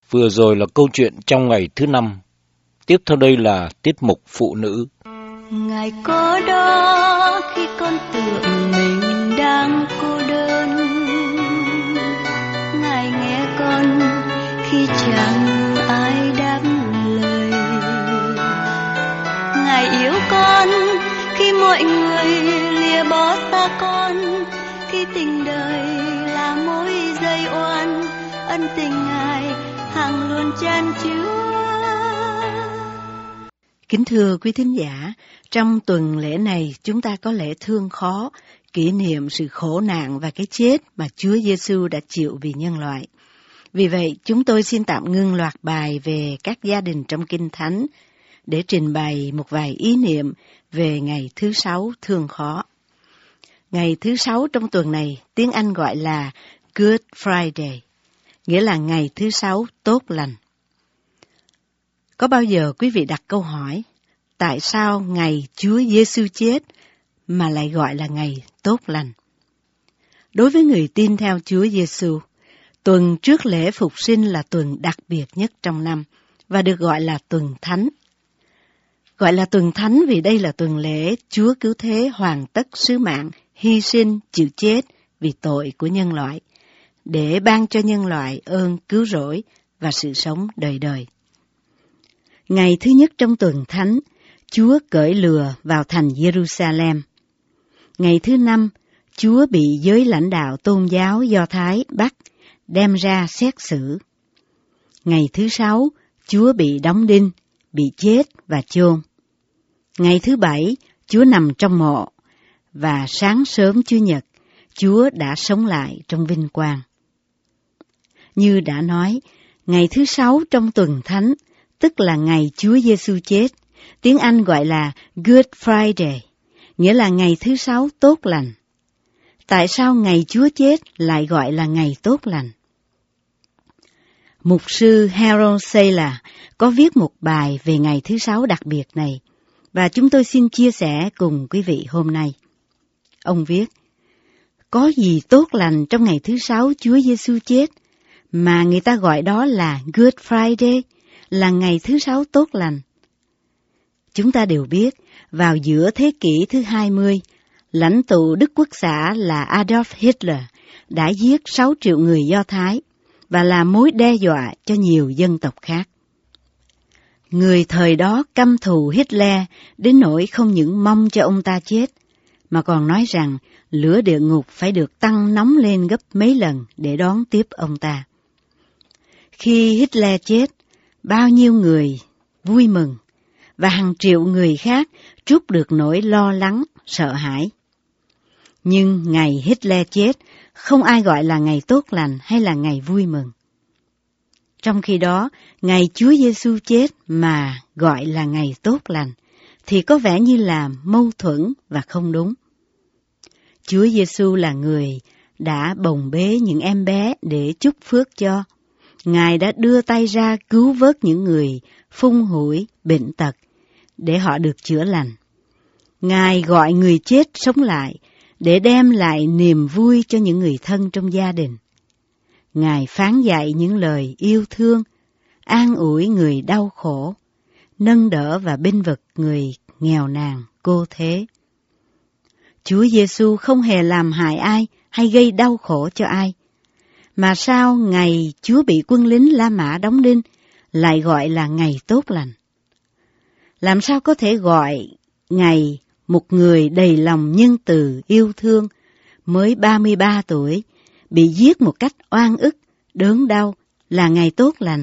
Vừa rồi là câu chuyện trong ngày thứ 5. Tiếp theo đây là tiết mục phụ nữ. Ngài có đó khi con tưởng mình đang cô đơn, Ngài nghe con khi chẳng ai đáp lời, Ngài yêu con khi mọi người lìa bỏ xa con, khi tình đời là mối dây oan, ân tình Ngài hằng luôn chan chứa. Kính thưa quý thính giả, trong tuần lễ này chúng ta có lễ thương khó, kỷ niệm sự khổ nạn và cái chết mà Chúa Giêsu đã chịu vì nhân loại. Vì vậy, chúng tôi xin tạm ngưng loạt bài về các gia đình trong Kinh Thánh để trình bày một vài ý niệm về ngày thứ 6 thương khó. Ngày thứ 6 trong tuần này, tiếng Anh gọi là Good Friday, nghĩa là ngày thứ 6 tốt lành. Có bao giờ quý vị đặt câu hỏi, tại sao ngày Chúa Giêsu chết mà lại gọi là ngày tốt lành? Đối với người tin theo Chúa Giêsu, tuần trước lễ Phục sinh là tuần đặc biệt nhất trong năm và được gọi là tuần Thánh. Gọi là tuần Thánh vì đây là tuần lễ Chúa Cứu Thế hoàn tất sứ mạng, hy sinh, chịu chết vì tội của nhân loại, để ban cho nhân loại ơn cứu rỗi và sự sống đời đời. Ngày thứ nhất trong tuần Thánh, Chúa cởi lừa vào thành Jerusalem. Ngày thứ 5, Chúa bị giới lãnh đạo tôn giáo Do Thái bắt, đem ra xét xử. Ngày thứ 6, Chúa bị đóng đinh, bị chết và chôn. Ngày thứ 7, Chúa nằm trong mộ, và sáng sớm Chủ nhật, Chúa đã sống lại trong vinh quang. Như đã nói, ngày thứ 6 trong tuần Thánh, tức là ngày Chúa Giêsu chết, tiếng Anh gọi là Good Friday, nghĩa là ngày thứ 6 tốt lành. Tại sao ngày Chúa chết lại gọi là ngày tốt lành? Mục sư Harold Seiler có viết một bài về ngày thứ 6 đặc biệt này, và chúng tôi xin chia sẻ cùng quý vị hôm nay. Ông viết, có gì tốt lành trong ngày thứ 6 Chúa Giêsu chết, mà người ta gọi đó là Good Friday, là ngày thứ 6 tốt lành. Chúng ta đều biết, vào giữa thế kỷ thứ 20, lãnh tụ Đức Quốc xã là Adolf Hitler đã giết 6 triệu người Do Thái và là mối đe dọa cho nhiều dân tộc khác. Người thời đó căm thù Hitler đến nỗi không những mong cho ông ta chết, mà còn nói rằng lửa địa ngục phải được tăng nóng lên gấp mấy lần để đón tiếp ông ta. Khi Hitler chết, bao nhiêu người vui mừng, và hàng triệu người khác trút được nỗi lo lắng, sợ hãi. Nhưng ngày Hitler chết, không ai gọi là ngày tốt lành hay là ngày vui mừng. Trong khi đó, ngày Chúa Giêsu chết mà gọi là ngày tốt lành, thì có vẻ như là mâu thuẫn và không đúng. Chúa Giêsu là người đã bồng bế những em bé để chúc phước cho. Ngài đã đưa tay ra cứu vớt những người phung hủi, bệnh tật, để họ được chữa lành. Ngài gọi người chết sống lại, để đem lại niềm vui cho những người thân trong gia đình. Ngài phán dạy những lời yêu thương, an ủi người đau khổ, nâng đỡ và bênh vực người nghèo nàn, cô thế. Chúa Giêsu không hề làm hại ai hay gây đau khổ cho ai. Mà sao ngày Chúa bị quân lính La Mã đóng đinh lại gọi là ngày tốt lành? Làm sao có thể gọi ngày một người đầy lòng nhân từ yêu thương, mới 33 tuổi, bị giết một cách oan ức, đớn đau là ngày tốt lành?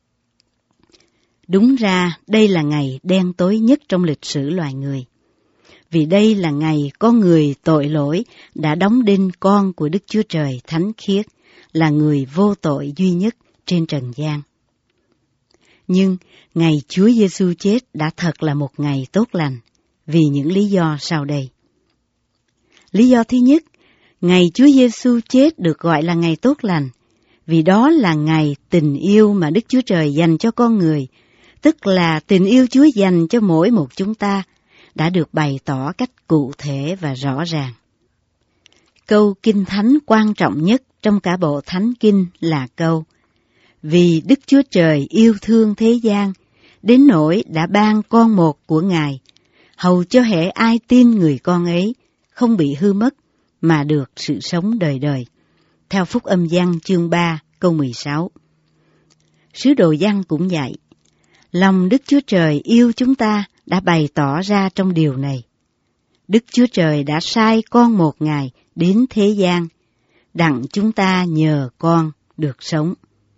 Đúng ra đây là ngày đen tối nhất trong lịch sử loài người. Vì đây là ngày có người tội lỗi đã đóng đinh con của Đức Chúa Trời thánh khiết, là người vô tội duy nhất trên trần gian. Nhưng ngày Chúa Giêsu chết đã thật là một ngày tốt lành, vì những lý do sau đây. Lý do thứ nhất, ngày Chúa Giêsu chết được gọi là ngày tốt lành, vì đó là ngày tình yêu mà Đức Chúa Trời dành cho con người, tức là tình yêu Chúa dành cho mỗi một chúng ta, đã được bày tỏ cách cụ thể và rõ ràng. Câu Kinh Thánh quan trọng nhất trong cả bộ Thánh Kinh là câu: Vì Đức Chúa Trời yêu thương thế gian, đến nỗi đã ban con một của Ngài, hầu cho hễ ai tin người con ấy không bị hư mất, mà được sự sống đời đời. Theo Phúc Âm Giăng chương 3 câu 16. Sứ đồ Giăng cũng dạy, lòng Đức Chúa Trời yêu chúng ta đã bày tỏ ra trong điều này. Đức Chúa Trời đã sai con một Ngài đến thế gian, đặng chúng ta nhờ con được sống.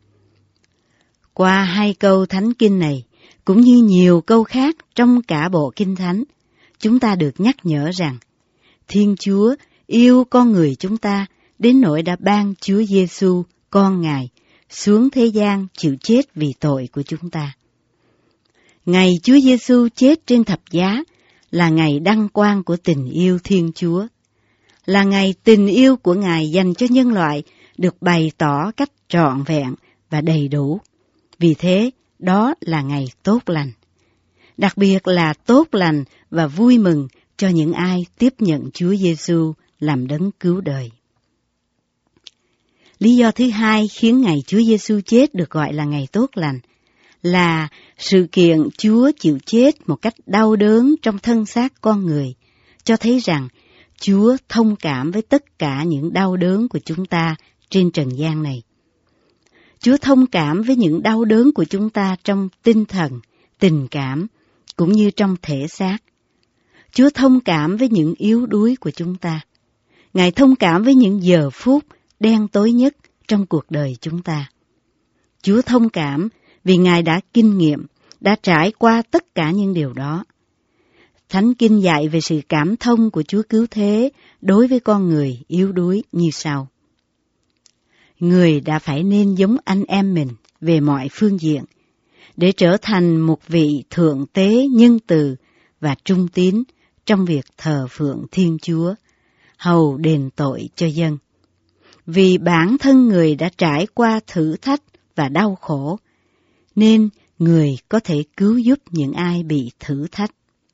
Qua hai câu Thánh Kinh này, cũng như nhiều câu khác trong cả bộ Kinh Thánh, chúng ta được nhắc nhở rằng Thiên Chúa yêu con người chúng ta đến nỗi đã ban Chúa Giêsu, con Ngài, xuống thế gian chịu chết vì tội của chúng ta. Ngày Chúa Giêsu chết trên thập giá là ngày đăng quang của tình yêu Thiên Chúa, là ngày tình yêu của Ngài dành cho nhân loại được bày tỏ cách trọn vẹn và đầy đủ. Vì thế, đó là ngày tốt lành. Đặc biệt là tốt lành và vui mừng cho những ai tiếp nhận Chúa Giêsu làm đấng cứu đời. Lý do thứ hai khiến ngày Chúa Giêsu chết được gọi là ngày tốt lành là sự kiện Chúa chịu chết một cách đau đớn trong thân xác con người, cho thấy rằng Chúa thông cảm với tất cả những đau đớn của chúng ta trên trần gian này. Chúa thông cảm với những đau đớn của chúng ta trong tinh thần, tình cảm, cũng như trong thể xác. Chúa thông cảm với những yếu đuối của chúng ta. Ngài thông cảm với những giờ phút đen tối nhất trong cuộc đời chúng ta. Chúa thông cảm vì Ngài đã kinh nghiệm, đã trải qua tất cả những điều đó. Thánh Kinh dạy về sự cảm thông của Chúa cứu thế đối với con người yếu đuối như sau. Người đã phải nên giống anh em mình về mọi phương diện, để trở thành một vị thượng tế nhân từ và trung tín trong việc thờ phượng Thiên Chúa, hầu đền tội cho dân. Vì bản thân người đã trải qua thử thách và đau khổ, nên người có thể cứu giúp những ai bị thử thách.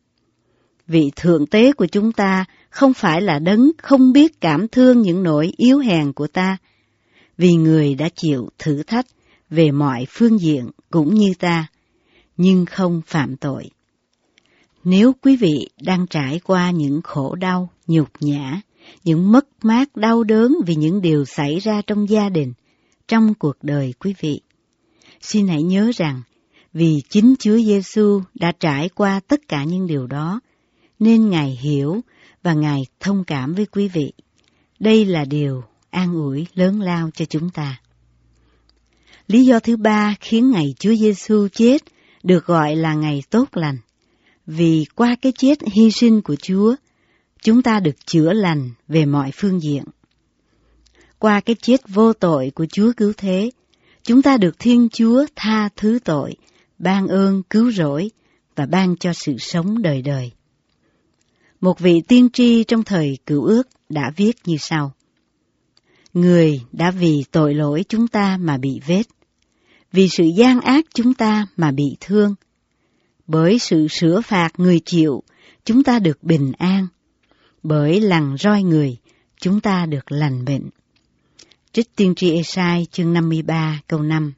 Vị thượng tế của chúng ta không phải là đấng không biết cảm thương những nỗi yếu hèn của ta, vì người đã chịu thử thách về mọi phương diện cũng như ta, nhưng không phạm tội. Nếu quý vị đang trải qua những khổ đau, nhục nhã, những mất mát đau đớn vì những điều xảy ra trong gia đình, trong cuộc đời quý vị, xin hãy nhớ rằng vì chính Chúa Giêsu đã trải qua tất cả những điều đó, nên Ngài hiểu và Ngài thông cảm với quý vị. Đây là điều an ủi lớn lao cho chúng ta. Lý do thứ ba khiến ngày Chúa Giêsu chết được gọi là ngày tốt lành, vì qua cái chết hy sinh của Chúa, chúng ta được chữa lành về mọi phương diện. Qua cái chết vô tội của Chúa cứu thế, chúng ta được Thiên Chúa tha thứ tội, ban ơn cứu rỗi và ban cho sự sống đời đời. Một vị tiên tri trong thời Cựu Ước đã viết như sau: Người đã vì tội lỗi chúng ta mà bị vết, vì sự gian ác chúng ta mà bị thương. Bởi sự sửa phạt người chịu, chúng ta được bình an. Bởi lằn roi người, chúng ta được lành bệnh. Trích tiên tri Ê-sai chương 53 câu 5.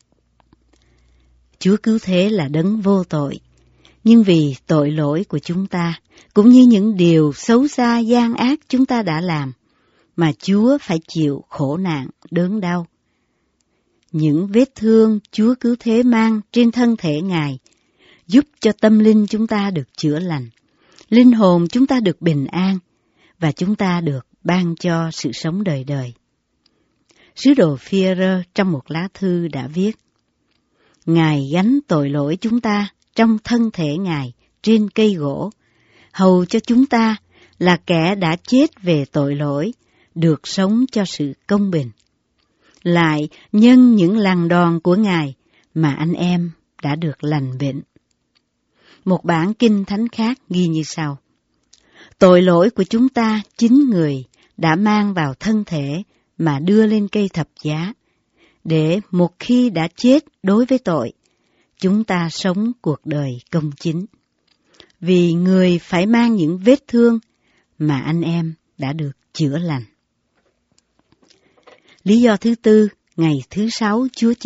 Chúa cứu thế là đấng vô tội, nhưng vì tội lỗi của chúng ta, cũng như những điều xấu xa gian ác chúng ta đã làm, mà Chúa phải chịu khổ nạn, đớn đau. Những vết thương Chúa cứu thế mang trên thân thể Ngài, giúp cho tâm linh chúng ta được chữa lành, linh hồn chúng ta được bình an, và chúng ta được ban cho sự sống đời đời. Sứ đồ Phi-e-rơ trong một lá thư đã viết: Ngài gánh tội lỗi chúng ta trong thân thể Ngài trên cây gỗ, hầu cho chúng ta là kẻ đã chết về tội lỗi, được sống cho sự công bình. Lại nhân những lằn đòn của Ngài mà anh em đã được lành bệnh. Một bản kinh thánh khác ghi như sau: Tội lỗi của chúng ta chính người đã mang vào thân thể mà đưa lên cây thập giá, để một khi đã chết đối với tội, chúng ta sống cuộc đời công chính. Vì người phải mang những vết thương mà anh em đã được chữa lành. Lý do thứ tư, ngày thứ 6 Chúa chết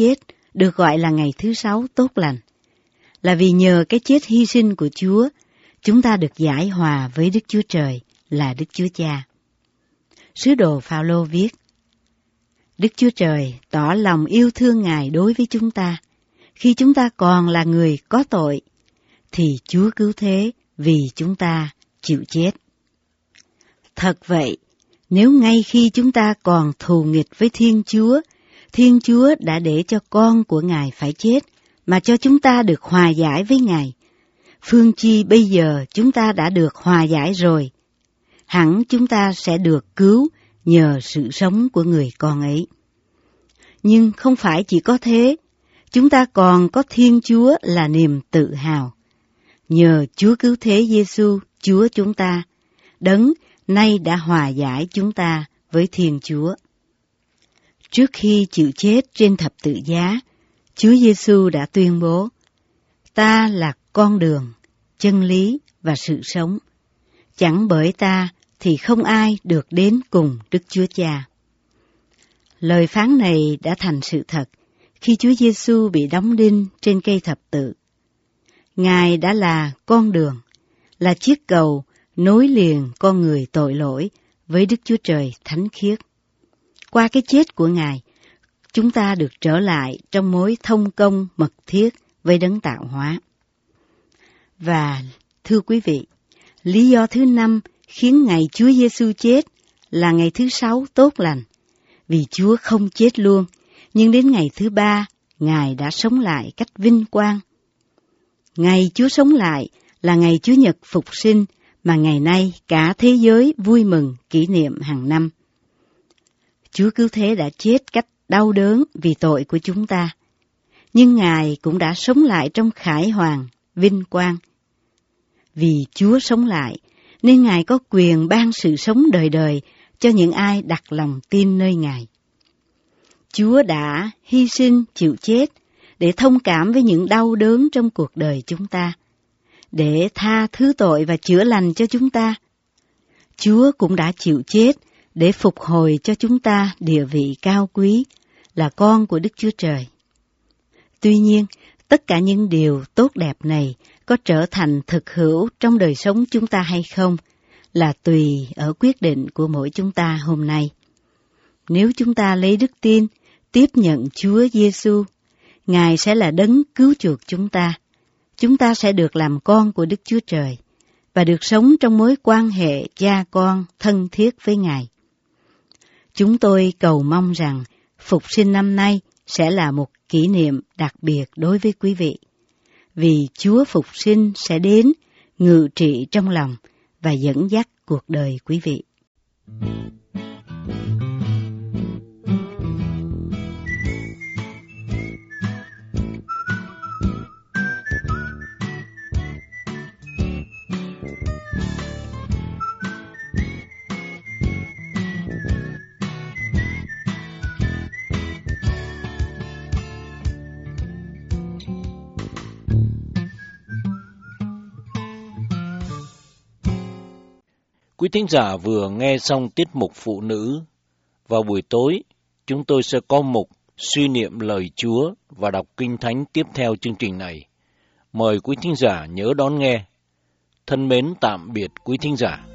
được gọi là ngày thứ sáu tốt lành, là vì nhờ cái chết hy sinh của Chúa, chúng ta được giải hòa với Đức Chúa Trời là Đức Chúa Cha. Sứ đồ Phao-lô viết: Đức Chúa Trời tỏ lòng yêu thương Ngài đối với chúng ta, khi chúng ta còn là người có tội, thì Chúa cứu thế vì chúng ta chịu chết. Thật vậy, nếu ngay khi chúng ta còn thù nghịch với Thiên Chúa đã để cho con của Ngài phải chết, mà cho chúng ta được hòa giải với Ngài, phương chi bây giờ chúng ta đã được hòa giải rồi, hẳn chúng ta sẽ được cứu nhờ sự sống của người con ấy. Nhưng không phải chỉ có thế, chúng ta còn có Thiên Chúa là niềm tự hào. Nhờ Chúa cứu thế Giêsu, Chúa chúng ta, Đấng nay đã hòa giải chúng ta với Thiên Chúa. Trước khi chịu chết trên thập tự giá, Chúa Giêsu đã tuyên bố: Ta là con đường, chân lý và sự sống. Chẳng bởi ta thì không ai được đến cùng Đức Chúa Cha. Lời phán này đã thành sự thật khi Chúa Giêsu bị đóng đinh trên cây thập tự. Ngài đã là con đường, là chiếc cầu nối liền con người tội lỗi với Đức Chúa Trời thánh khiết. Qua cái chết của Ngài, chúng ta được trở lại trong mối thông công mật thiết với Đấng tạo hóa. Và thưa quý vị, lý do thứ 5 khiến ngày Chúa Giêsu chết là ngày thứ 6 tốt lành, vì Chúa không chết luôn, nhưng đến ngày thứ 3, Ngài đã sống lại cách vinh quang. Ngày Chúa sống lại là ngày Chúa Nhật phục sinh mà ngày nay cả thế giới vui mừng kỷ niệm hàng năm. Chúa cứu thế đã chết cách đau đớn vì tội của chúng ta, nhưng Ngài cũng đã sống lại trong khải hoàn, vinh quang. Vì Chúa sống lại, nên Ngài có quyền ban sự sống đời đời cho những ai đặt lòng tin nơi Ngài. Chúa đã hy sinh chịu chết để thông cảm với những đau đớn trong cuộc đời chúng ta, để tha thứ tội và chữa lành cho chúng ta. Chúa cũng đã chịu chết để phục hồi cho chúng ta địa vị cao quý là con của Đức Chúa Trời. Tuy nhiên, tất cả những điều tốt đẹp này có trở thành thực hữu trong đời sống chúng ta hay không là tùy ở quyết định của mỗi chúng ta hôm nay. Nếu chúng ta lấy đức tin, tiếp nhận Chúa Giêsu, Ngài sẽ là đấng cứu chuộc chúng ta sẽ được làm con của Đức Chúa Trời và được sống trong mối quan hệ cha con thân thiết với Ngài. Chúng tôi cầu mong rằng Phục sinh năm nay sẽ là một kỷ niệm đặc biệt đối với quý vị, vì Chúa Phục sinh sẽ đến, ngự trị trong lòng và dẫn dắt cuộc đời quý vị. Quý thính giả vừa nghe xong tiết mục Phụ nữ. Vào buổi tối, chúng tôi sẽ có mục suy niệm lời Chúa và đọc Kinh Thánh tiếp theo chương trình này. Mời quý thính giả nhớ đón nghe. Thân mến tạm biệt quý thính giả.